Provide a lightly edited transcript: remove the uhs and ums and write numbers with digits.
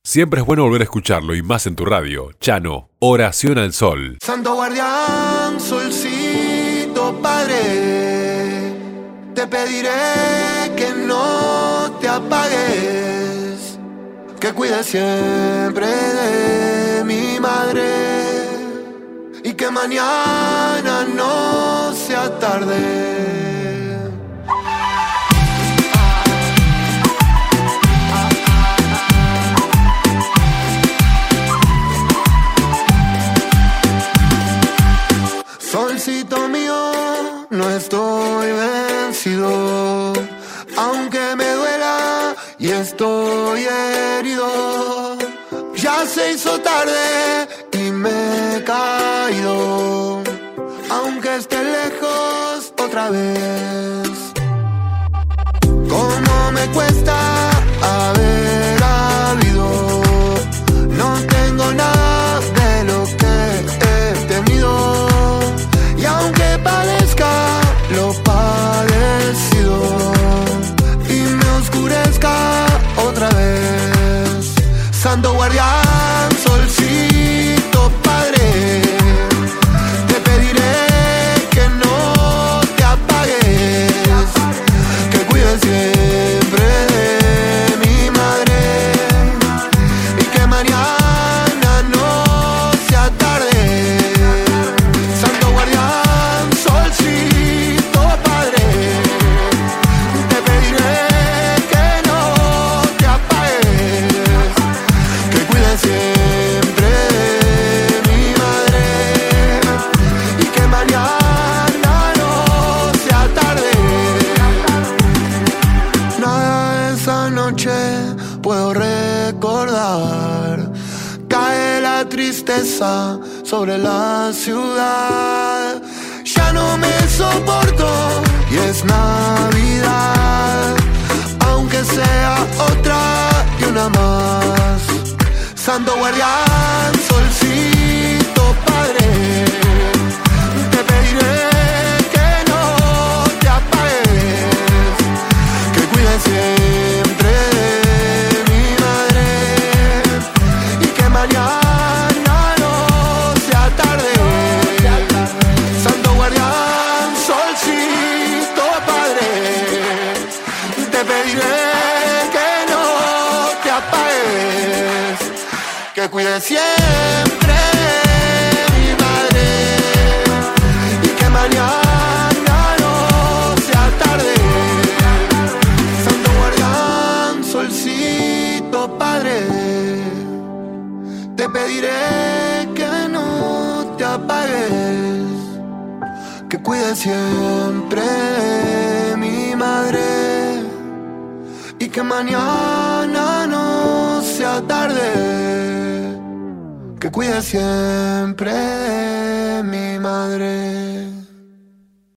Siempre es bueno volver a escucharlo y más en tu radio. Chano, Oración al Sol. Santo guardián, solcito, padre, te pediré que no te apagues, que cuides siempre de mi madre y que mañana no sea tarde. Solcito mío, no estoy vencido, aunque me duela y estoy herido. Ya se hizo tarde y me he caído, aunque esté lejos otra vez. Cómo me cuesta haber habido, no tengo nada de lo que he tenido. Y aunque padezca lo padecido y me oscurezca otra vez, Santo guardián, solcito, padre, te pediré que no te apagues, que cuides siempre de mi madre y que mañana no sea tarde. Santo guardián, solcito, padre, te pediré que no te apagues, que cuides siempre de mi madre y que mañana no sea tarde. Nada de esa noche puedo recordar, cae la tristeza sobre la ciudad. Ya no me soporto y es Navidad, aunque sea otra y una más. Santo guardián, solcito, padre, te pediré que no te apagues, que cuides siempre de mi madre y que mañana no sea tarde. Santo guardián, solcito, padre, te pediré que no te apagues, que cuides siempre de mi madre y que mañana no sea tarde. Santo guardián, solcito, padre, te pediré que no te apagues, que cuides siempre de mi madre y que mañana no sea tarde, que cuides siempre de mi madre.